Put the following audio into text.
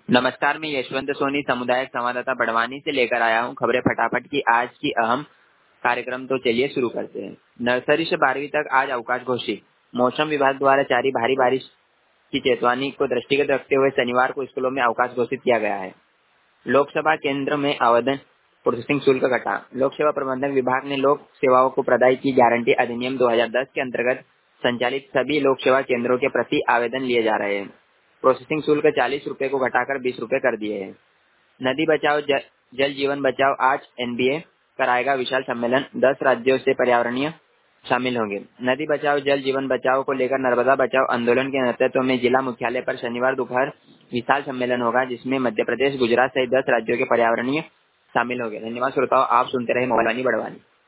नमस्कार, मैं यशवंत सोनी सामुदायिक संवाददाता बड़वानी से लेकर आया हूं खबरें फटाफट की आज की अहम कार्यक्रम। तो चलिए शुरू करते हैं। नर्सरी से 12वीं तक आज अवकाश घोषित। मौसम विभाग द्वारा जारी भारी बारिश की चेतावनी को दृष्टिगत रखते हुए शनिवार को स्कूलों में अवकाश घोषित किया गया है। लोकसभा केंद्र में आवेदन प्रोसेसिंग शुल्क घटा। लोक सेवा प्रबंधन विभाग ने लोक सेवाओं को प्रदाय की गारंटी अधिनियम 2010 के अंतर्गत संचालित सभी लोक सेवा केंद्रों के प्रति आवेदन लिए जा रहे हैं। प्रोसेसिंग शुल्क 40 रुपए को घटाकर 20 रुपए कर दिए हैं। नदी बचाओ जल जीवन बचाओ आज एनबीए कराएगा विशाल सम्मेलन। 10 राज्यों से पर्यावरणीय शामिल होंगे। नदी बचाओ जल जीवन बचाओ को लेकर नर्मदा बचाओ आंदोलन के नेतृत्व में जिला मुख्यालय पर शनिवार दोपहर विशाल सम्मेलन होगा, जिसमें मध्य प्रदेश, गुजरात सहित 10 राज्यों के पर्यावरणीय शामिल होंगे। धन्यवाद श्रोताओं, आप सुनते रहे मोबाइल वाणी बड़वानी।